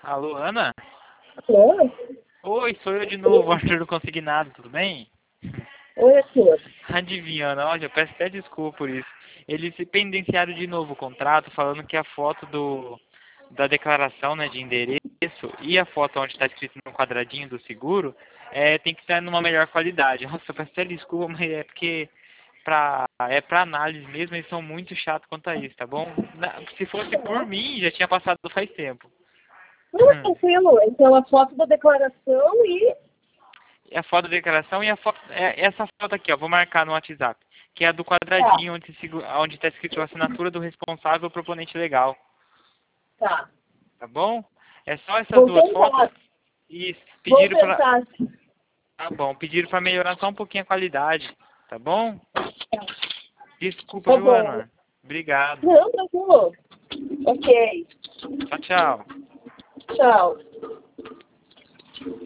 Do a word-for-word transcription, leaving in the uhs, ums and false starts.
Alô, Ana? Oi? Oi, sou eu de novo, Arthur do Consignado, tudo bem? Oi, Arthur. Adivinha, Ana, olha, eu peço até desculpa por isso. Eles se pendenciaram de novo o contrato, falando que a foto do, da declaração, né, de endereço e a foto onde está escrito no quadradinho do seguro é, tem que estar numa melhor qualidade. Nossa, eu peço até desculpa, mas é porque pra, é pra análise mesmo, eles são muito chatos quanto a isso, tá bom? Na- se fosse por mim, já tinha passado faz tempo. Não é tranquilo. Então, a foto da declaração e... É a foto da declaração e a foto, é essa foto aqui, ó, vou marcar no WhatsApp, que é a do Tá, quadradinho onde se- onde está escrito a assinatura do responsável proponente legal, tá. tá bom? É só essas Vou duas fotos tentar. e Vou pediram para, tentar. tá bom, pediram para melhorar só um pouquinho a qualidade, tá bom? Desculpa, Tá viu, bom. Ana? Obrigado. Não, tranquilo. Ok. Tchau, tchau. Tchau.